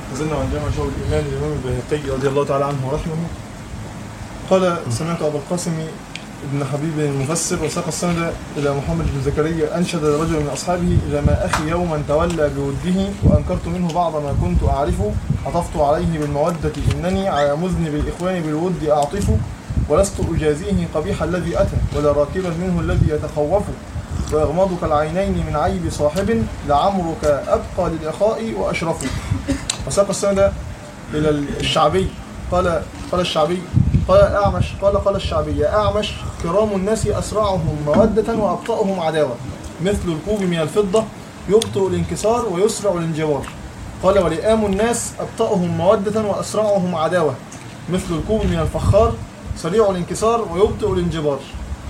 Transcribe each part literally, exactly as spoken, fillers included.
نزلنا عن جامع شعب الإيمان الإمام البيهقي رضي الله تعالى عنه ورحمه قال: سمعت أبا القاسم ابن حبيب المفسر وساق السند إلى محمد بن زكريا أنشد رجل من أصحابه: إذا ما أخي يوما تولى بوده وأنكرت منه بعض ما كنت أعرفه عطفت عليه بالمودة إنني على مذنب الإخوان بالود أعطف ولست أجازيه قبيح الذي أتى ولا راكبا منه الذي يتخوف ويغمضك العينين من عيب صاحب لعمرك أبقى للإخاء وأشرف. وساق السند إلى الشعبي قال قال الشعبي قال أعمش قال قال الشعبي: يا أعمش كرام الناس أسرعهم مودة وأبطأهم عداوة مثل الكوب من الفضة يبطئ الانكسار ويسرع الانجبار. قال: ولئام الناس أبطأهم مودة وأسرعهم عداوة مثل الكوب من الفخار سريع الانكسار ويبطئ الانجبار.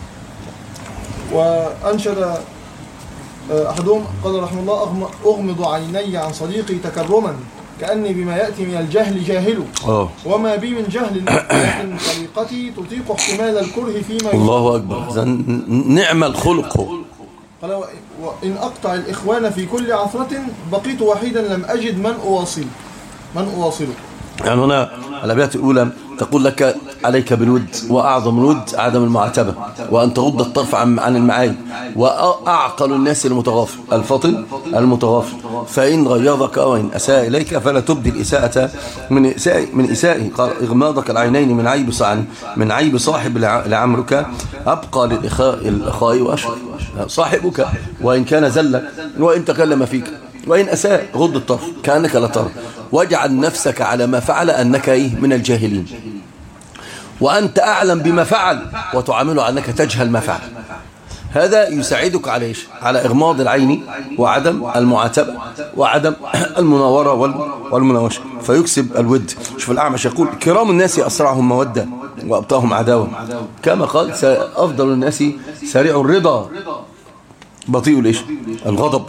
وأنشد أحدهم قال رحمه الله: أغمض عيني عن صديقي تكرما كأني بما يأتي من الجهل جاهل أوه. وما بي من جهل لكن طريقتي تطيق احتمال الكره فيما الله أكبر. نعم الخلق. قال: وإن أقطع الإخوان في كل عثرة بقيت وحيدا لم أجد من أواصل من أواصله. يعني هنا الأبيات الأولى تقول لك: عليك بالود، وأعظم الود عدم المعاتبة، وأن تغض الطرف عن المعايب، وأعقل الناس المتغافل الفطن المتغافل، فإن غيظك وإن أساء إليك فلا تبدي الإساءة من إساء من إسائه. قال: إغماضك العينين من عيب صاحب من عيب صاحب لعمرك أبقى للإخاء وأشرف. صاحبك وإن كان زلا وإن تكلم فيك وإن أساء غض الطرف كأنك لا ترى، واجعل نفسك على ما فعل أنك إيه من الجاهلين، وأنت أعلم بما فعل وتعامله أنك تجهل ما فعل. هذا يساعدك على إيش؟ على إغماض العين وعدم المعاتبة وعدم المناورة والمناوشة، فيكسب الود. شوف الأعمش يقول: كرام الناس أسرعهم مودة وأبطأهم عداوة، كما قال: أفضل الناس سريع الرضا بطيء الإيش؟ الغضب.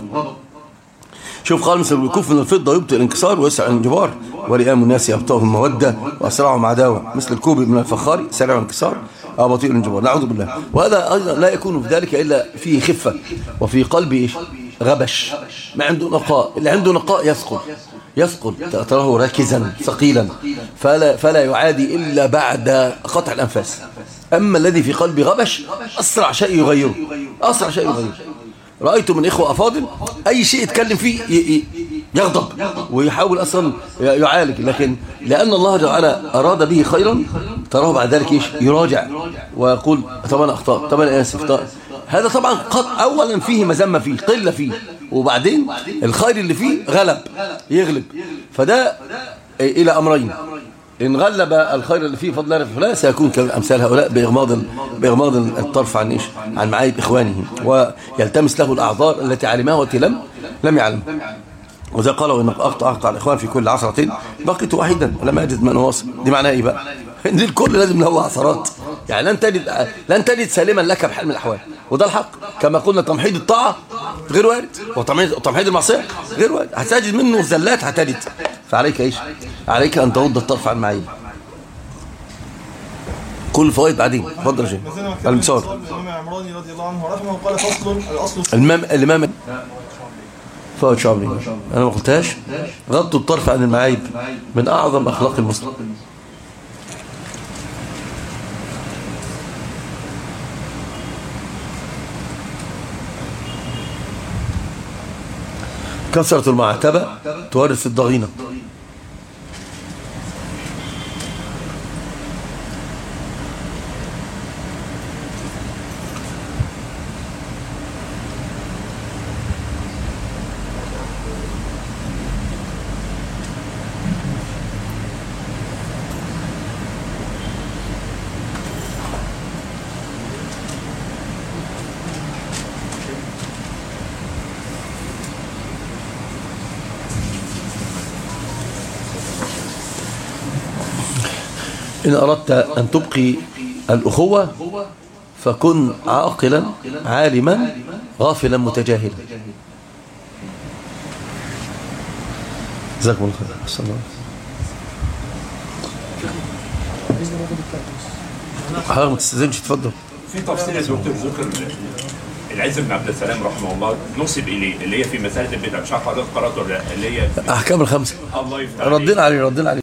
شوف قال: مثل الكوف من الفضة يبطئ الانكسار ويسرع الانجبار، ولئام الناس أبطأهم مودة وأسرعهم عداوة مثل الكوب من الفخار سريع الانكسار أو بطيء الانجبار. نعوذ بالله. وهذا أيضا لا يكون في ذلك إلا فيه خفة وفي قلبه إيش؟ غبش. ما عنده نقاء. اللي عنده نقاء يثقل يثقل تراه راكزا ثقيلا، فلا, فلا يعادي إلا بعد قطع الأنفاس. أما الذي في قلبه غبش أسرع شيء يغيره أسرع شيء يغيره. رأيت من إخوة أفاضل أي شيء يتكلم فيه يغضب ويحاول أصلا يعالج، لكن لأن الله جعل أراد به خيرا تراه بعد ذلك إيش؟ يراجع ويقول: طب أنا أخطأ، طب أنا آسف. طب هذا طبعا قد أولا فيه مذمة فيه قلة فيه، وبعدين الخير اللي فيه غلب يغلب. فده إلى أمرين: إن غلب الخير اللي فيه فضل الله فلا سيكون كأمثال هؤلاء بإغماض بإغماض الطرف عن إيش؟ عن معايب إخوانه، ويلتمس له الأعذار التي علمها والتي لم لم يعلم. وذا قالوا إن أقطع أقطع الإخوان في كل عثرة بقيت وحيدا ولم أجد من أواصل. دي معناها إيه بقى؟ إن الكل لازم له عثرات، يعني لن تجد لن تجد سالما لك بحال من الأحوال، وده الحق. كما قلنا تمحيد الطاعة غير وارد، وتمحيد المعصية غير وارد. هتجد منه زلات هتجد. فعليك إيش؟ عليك أن تغض الطرف عن معايب. كل فوائد بعدين. اتفضل يا شيخ. المثال الإمام عمراني رضي الله عنه ورحمه قال: فصل الأصل الإمام الإمام فوائد شعبي أنا ما قلتهاش. غض الطرف عن المعايب من أعظم أخلاق المسلم. كثرة المعاتبة تورث الضغينة. إن أردت أن تبقي الأخوة فكن عاقلا عالما غافلا متجاهلا. جزاكم الله خير. صلى الله عليه وسلم. حضرتك ما تستاذنش، تفضل. في تفصيل يا دكتور ذكر العز بن عبد السلام رحمه الله نسب اليه اللي هي في مساله البدع، مش عارف حضرتك قرات ولا لا، اللي هي احكام الخمسه الله يفتح عليك. ردينا عليه ردينا عليه